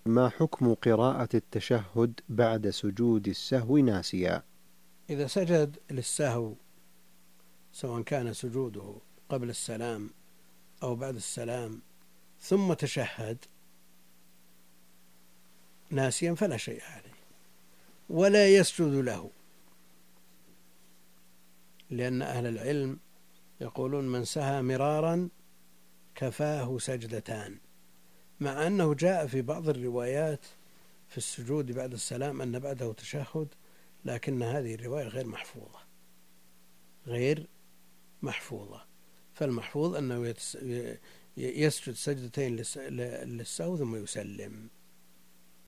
ما حكم قراءة التشهد بعد سجود السهو ناسيا؟ إذا سجد للسهو سواء كان سجوده قبل السلام أو بعد السلام ثم تشهد ناسيا فلا شيء عليه ولا يسجد له، لأن أهل العلم يقولون من سهى مرارا كفاه سجدتان، مع أنه جاء في بعض الروايات في السجود بعد السلام أن بعده تشهد، لكن هذه الرواية غير محفوظة. فالمحفوظ أنه يسجد سجدتين للسهو ثم يسلم.